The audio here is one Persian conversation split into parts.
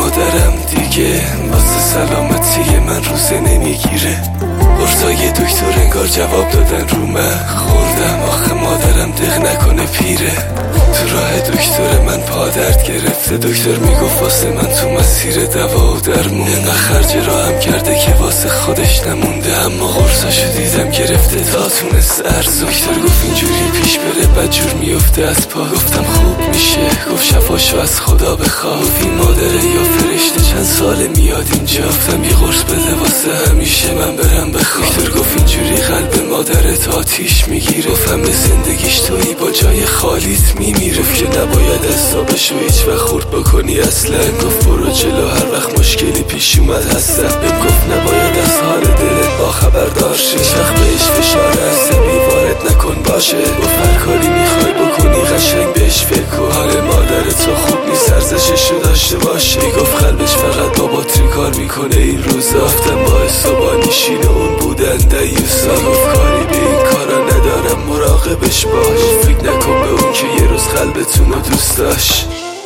مادرم دیگه واسه سلامتی من روزه نمیگیره. قرصای دکتر انگار جواب دادن رو من. خوردم آخه مادرم دق نکنه پیره. تو راه دکتر من پا درد گرفته. دکتر میگفت واسه من تو مسیر دوا و درمون. اینقدر خرج راهم کرده که واسه خودش نمونده. اما قرصاشو دیدم گرفته تا تونست ارز. دکتر گفت اینجوری پیش بره بدجور میفته از پا. گفتم خوب میشه. گفت شفاشو از خدا بخواه. گفت این مادره یا فرشته چند ساله میاد اینجا. گفتم یه قرص بده واسه همیشه من برم بخوام. دکتر گفت اینجوری قلب مادرت آتیش میگیره. گفتم به زندگیش تویی با جای خالیت میمیره. گفت که نباید حسابشو هیچ وقت خورد بکنی اصلا. گفت برو جلو هر وقت مشکلی پیش اومد هستم. بهم گفت نباید از حال دلت با خبردار شه. هیچ وقت بهش فشار عصبی وارد نکن باشه. گفت هر کاری میخوای بکنی قشنگ بهش فکر کن. حال مادرت تو خوب نیست ارزششو داشته باشه. گفت قلبش فقط با باتری کار میکنه این روزا. گفتم باعث و نشین اون بودن دیوسا. گفت کاری به این کارا ندارم مراقبش باش. فکر نکن به اون که یه روز قلبتون رو دوست داشت.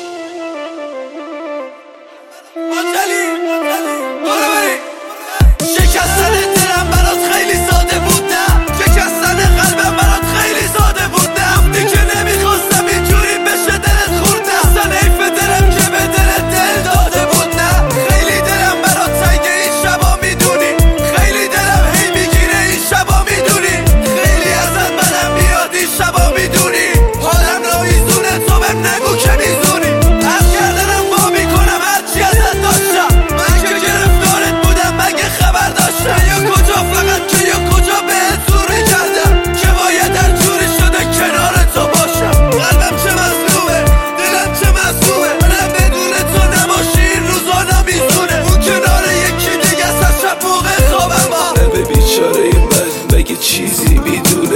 شکستن دلم برات خیلی ساده بود نه. شکستن قلبم برات خیلی ساده بود نه. وقتی که نمیخواستم اینجوری بشه دلت خورد نه. اصلا حیف دلم که به دلت دل داده بود نه. خیلی دلم برات تنگه این شبا میدونی. خیلی دلم هی میگیره این شبا میدونی. خیلی ازت بدم میاد این شبا میدونی. حالم رایزونه تو بهم نگو که میزونی. از گردنم با میکنم هرچی ازت داشتم. من که گرفتارت بودم مگه خبر داشتم. یا کجا فقط که یا کجا بهت زوری کردم که باید هر جوری شده کنار تو باشم. قلبم چه مظلومه دلم چه مظلومه. منم بدون تو نباشی این روزا نمیزونه. اون کنار یکی دیگه از شب موقع خوابم با. به بیچاره من مگه چیزی میدونه.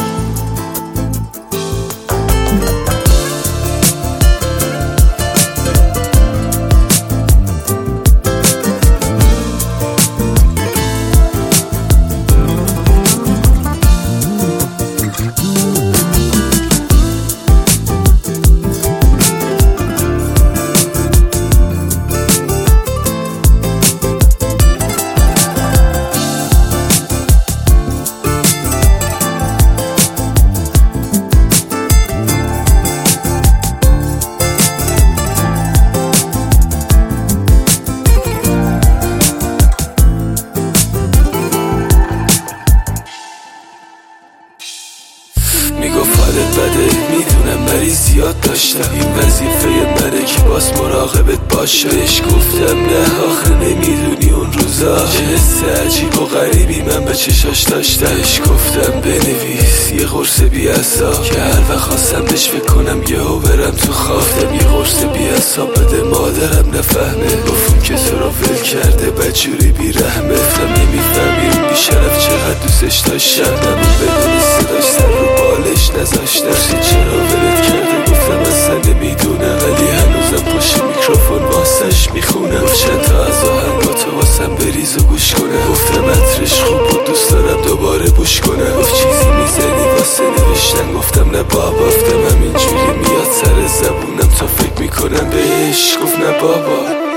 میگفت حالت بده میدونم ولی زیاد داشتم. این وظیفه منه که باز مراقبت باشه. بهش گفتم نه آخه نمیدونی اون روزا چه حس عجیب و غریبی من به چشاش داشتم. بهش گفتم بنویس یه قرص بی‌حساب که هر وقت خواستم بهش فکر کنم یهو برم تو خواب. گفتم یه قرص بی‌حساب بده مادرم نفهمه. گفتم که تو رو ول کرده بدجوری بیرحمه. گفتم نمیفهمی اون بیشرف چقدر دوستش داشتم. نمون بدونی صداش سر رو بالش نذاشتم. چرا ولت کرده گفتم اصلا نمیدونم. ولی هنوزم پشت میکروفون واسش میخونم. گفت چند تا از آهنگاتو واسم بریز و گوش کنم. گفتم عطرش خوب بود دوست دارم دوباره بوش کنم. گفت چیزی میزنی واسه نوشتن. گفتم نه بابا. گفتم همینجوری میاد سر زبونم تا فکر میکنم بهش. گفت نه بابا.